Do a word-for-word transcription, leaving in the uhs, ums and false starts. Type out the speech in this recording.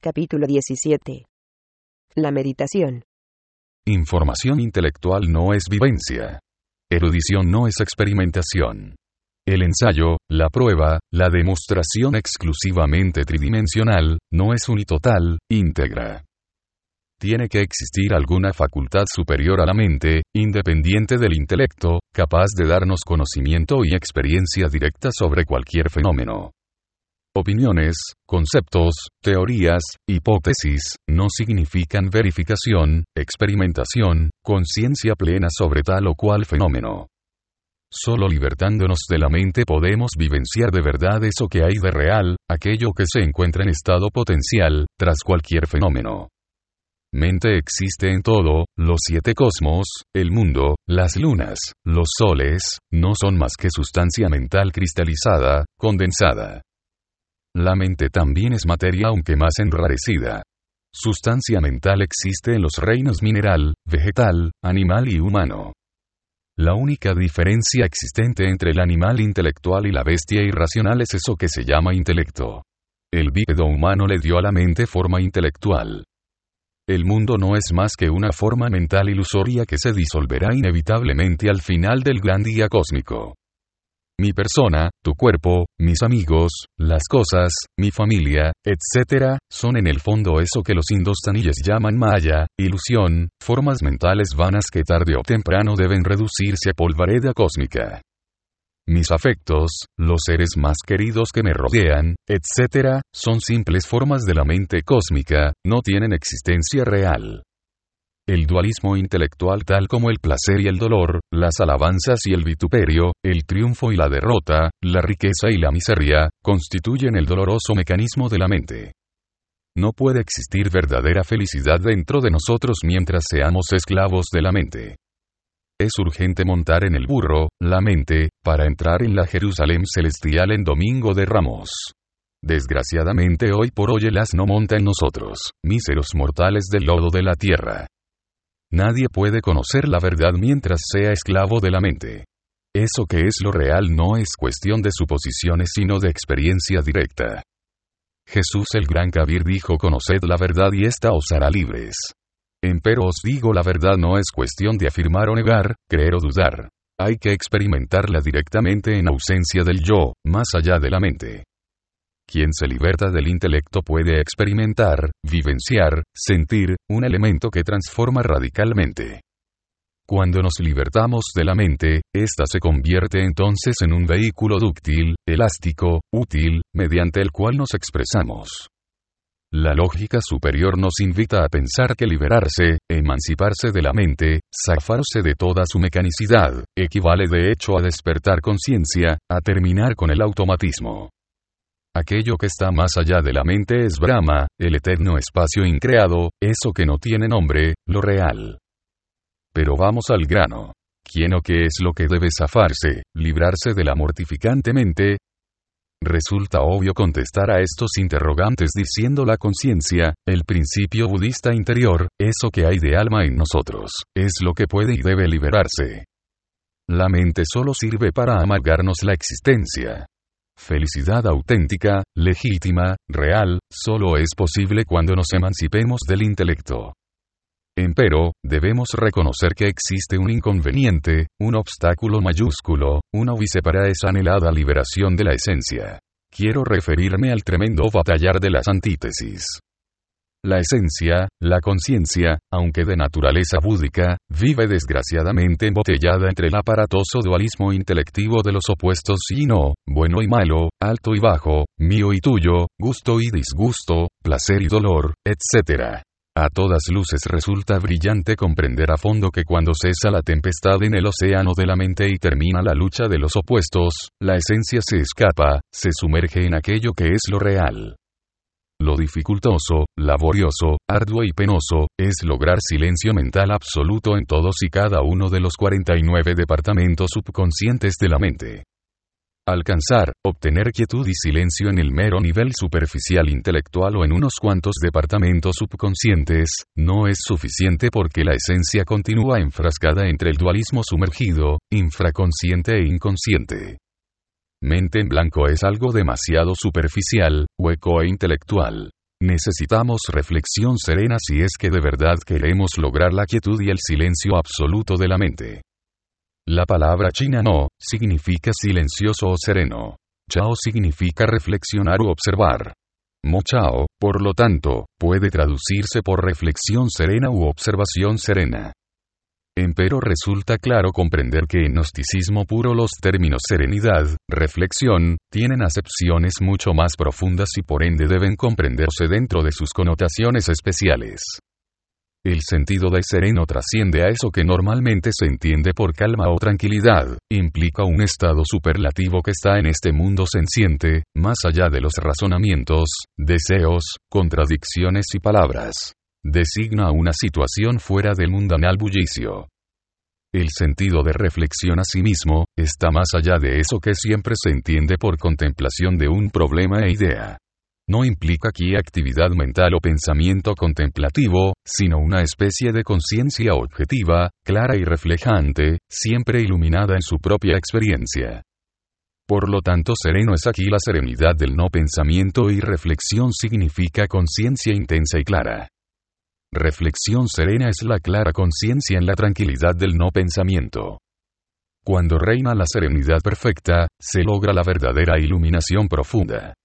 Capítulo diecisiete. La meditación. Información intelectual no es vivencia. Erudición no es experimentación. El ensayo, la prueba, la demostración exclusivamente tridimensional, no es unitotal, íntegra. Tiene que existir alguna facultad superior a la mente, independiente del intelecto, capaz de darnos conocimiento y experiencia directa sobre cualquier fenómeno. Opiniones, conceptos, teorías, hipótesis, no significan verificación, experimentación, conciencia plena sobre tal o cual fenómeno. Solo libertándonos de la mente podemos vivenciar de verdad eso que hay de real, aquello que se encuentra en estado potencial, tras cualquier fenómeno. Mente existe en todo, los siete cosmos, el mundo, las lunas, los soles, no son más que sustancia mental cristalizada, condensada. La mente también es materia aunque más enrarecida. Sustancia mental existe en los reinos mineral, vegetal, animal y humano. La única diferencia existente entre el animal intelectual y la bestia irracional es eso que se llama intelecto. El bípedo humano le dio a la mente forma intelectual. El mundo no es más que una forma mental ilusoria que se disolverá inevitablemente al final del gran día cósmico. Mi persona, tu cuerpo, mis amigos, las cosas, mi familia, etcétera, son en el fondo eso que los indostaníes llaman maya, ilusión, formas mentales vanas que tarde o temprano deben reducirse a polvareda cósmica. Mis afectos, los seres más queridos que me rodean, etcétera, son simples formas de la mente cósmica, no tienen existencia real. El dualismo intelectual tal como el placer y el dolor, las alabanzas y el vituperio, el triunfo y la derrota, la riqueza y la miseria, constituyen el doloroso mecanismo de la mente. No puede existir verdadera felicidad dentro de nosotros mientras seamos esclavos de la mente. Es urgente montar en el burro, la mente, para entrar en la Jerusalén celestial en Domingo de Ramos. Desgraciadamente hoy por hoy el asno monta en nosotros, míseros mortales del lodo de la tierra. Nadie puede conocer la verdad mientras sea esclavo de la mente. Eso que es lo real no es cuestión de suposiciones sino de experiencia directa. Jesús el gran Kabir dijo: conoced la verdad y ésta os hará libres. Empero os digo la verdad no es cuestión de afirmar o negar, creer o dudar. Hay que experimentarla directamente en ausencia del yo, más allá de la mente. Quien se liberta del intelecto puede experimentar, vivenciar, sentir, un elemento que transforma radicalmente. Cuando nos libertamos de la mente, ésta se convierte entonces en un vehículo dúctil, elástico, útil, mediante el cual nos expresamos. La lógica superior nos invita a pensar que liberarse, emanciparse de la mente, zafarse de toda su mecanicidad, equivale de hecho a despertar conciencia, a terminar con el automatismo. Aquello que está más allá de la mente es Brahma, el eterno espacio increado, eso que no tiene nombre, lo real. Pero vamos al grano. ¿Quién o qué es lo que debe zafarse, librarse de la mortificante mente? Resulta obvio contestar a estos interrogantes diciendo la conciencia, el principio budista interior, eso que hay de alma en nosotros, es lo que puede y debe liberarse. La mente solo sirve para amargarnos la existencia. Felicidad auténtica, legítima, real, solo es posible cuando nos emancipemos del intelecto. Empero, debemos reconocer que existe un inconveniente, un obstáculo mayúsculo, una vise para esa anhelada liberación de la esencia. Quiero referirme al tremendo batallar de las antítesis. La esencia, la conciencia, aunque de naturaleza búdica, vive desgraciadamente embotellada entre el aparatoso dualismo intelectivo de los opuestos y no, bueno y malo, alto y bajo, mío y tuyo, gusto y disgusto, placer y dolor, etcétera. A todas luces resulta brillante comprender a fondo que cuando cesa la tempestad en el océano de la mente y termina la lucha de los opuestos, la esencia se escapa, se sumerge en aquello que es lo real. Lo dificultoso, laborioso, arduo y penoso, es lograr silencio mental absoluto en todos y cada uno de los cuarenta y nueve departamentos subconscientes de la mente. Alcanzar, obtener quietud y silencio en el mero nivel superficial intelectual o en unos cuantos departamentos subconscientes, no es suficiente porque la esencia continúa enfrascada entre el dualismo sumergido, infraconsciente e inconsciente. Mente en blanco es algo demasiado superficial, hueco e intelectual. Necesitamos reflexión serena si es que de verdad queremos lograr la quietud y el silencio absoluto de la mente. La palabra china no significa silencioso o sereno. Chao significa reflexionar u observar. Mo chao, por lo tanto, puede traducirse por reflexión serena u observación serena. Empero resulta claro comprender que en gnosticismo puro los términos serenidad, reflexión, tienen acepciones mucho más profundas y por ende deben comprenderse dentro de sus connotaciones especiales. El sentido de sereno trasciende a eso que normalmente se entiende por calma o tranquilidad, implica un estado superlativo que está en este mundo senciente, más allá de los razonamientos, deseos, contradicciones y palabras. Designa una situación fuera del mundanal bullicio. El sentido de reflexión asimismo, está más allá de eso que siempre se entiende por contemplación de un problema e idea. No implica aquí actividad mental o pensamiento contemplativo, sino una especie de conciencia objetiva, clara y reflejante, siempre iluminada en su propia experiencia. Por lo tanto, sereno es aquí la serenidad del no pensamiento y reflexión significa conciencia intensa y clara. Reflexión serena es la clara conciencia en la tranquilidad del no pensamiento. Cuando reina la serenidad perfecta, se logra la verdadera iluminación profunda.